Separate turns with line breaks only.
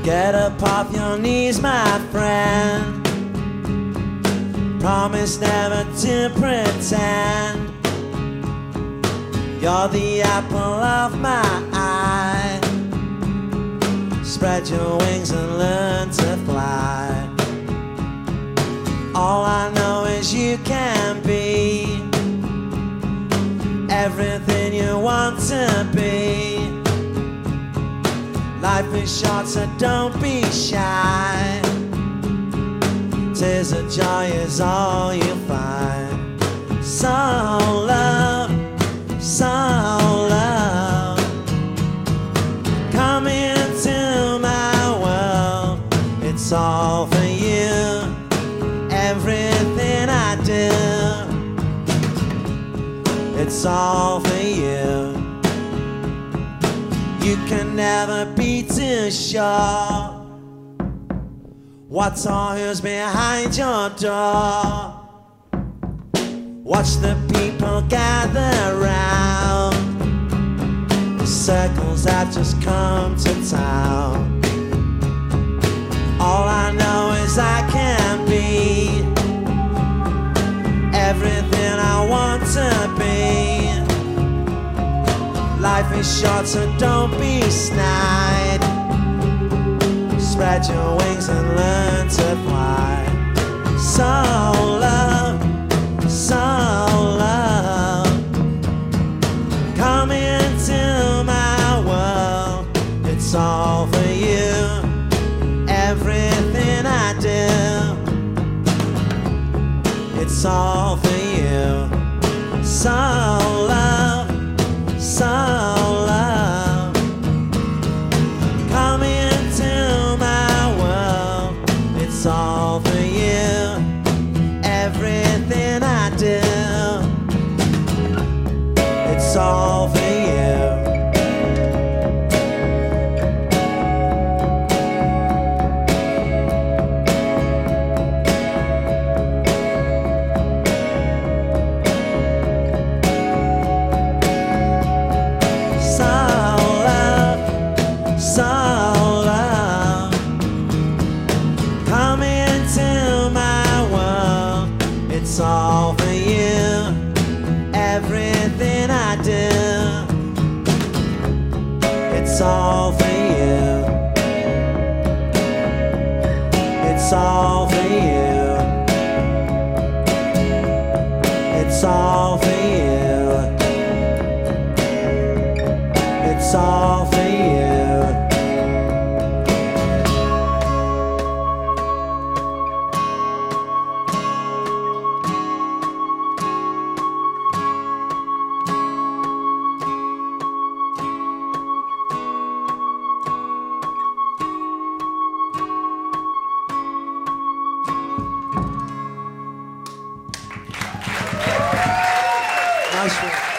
Get up off your knees, my friend. Promise never to pretend. You're the apple of my eye. Spread your wings and learn to fly. All I know is you can be everything you want to be. Life is short, so don't be shy. Tears of joy is all you find. So love, come into my world. It's all for you, everything I do. It's all for you. You can never be too sure what's or who's behind your door. Watch the people gather round. The circles have just come to town. All I know is I can be everything I want to be. Life is short, so don't be snide. Spread your wings and learn to fly. So love, come into my world. It's all for you, everything I do. It's all for you. So love, come into my world. It's all for you, everything I do. It's all for you. It's all for you, everything I do. It's all for you. It's all for you. It's all for you. It's all for you. Nice one.